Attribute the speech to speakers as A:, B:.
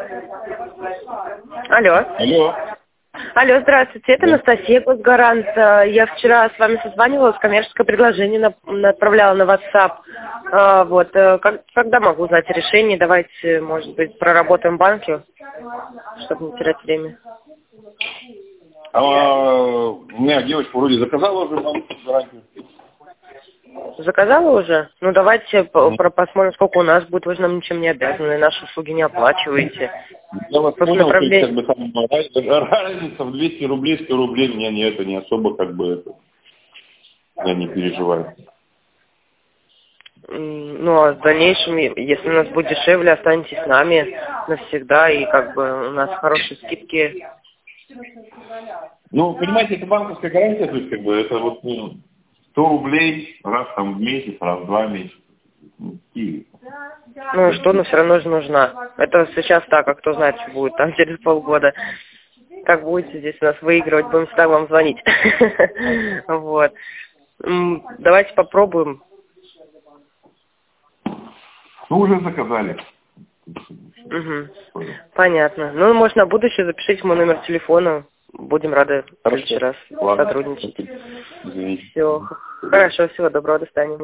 A: Алло.
B: Алло.
A: Алло, здравствуйте, это Анастасия, Госгарант. Я вчера с вами созванивалась, коммерческое предложение отправляла на WhatsApp. Когда могу узнать решение? Давайте, может быть, проработаем в банке, чтобы не терять время.
B: У меня девочка вроде заказала уже банк гарантию.
A: Заказала уже? Ну, давайте посмотрим, сколько у нас будет. Вы же нам ничем не обязаны, наши услуги не оплачиваете.
B: Я вас понял, то есть, как бы там разница в 200 рублей, 100 рублей, меня это не особо, как бы, это, я не переживаю.
A: Ну, а в дальнейшем, если у нас будет дешевле, останетесь с нами навсегда, и как бы у нас хорошие скидки.
B: Ну, понимаете, это банковская гарантия, то есть, как бы, это вот 100 рублей раз там в месяц, раз в 2 месяца.
A: Ну и что, но все равно же нужна. Это сейчас так, а кто знает, что будет там через полгода. Как будете здесь у нас выигрывать, будем всегда вам звонить. Вот. Давайте попробуем.
B: Ну, уже заказали.
A: Угу. Понятно. Ну, может, на будущее запишите мой номер телефона. Будем рады в следующий раз сотрудничать.
B: Извините.
A: Все. Хорошо, всего доброго, до свидания.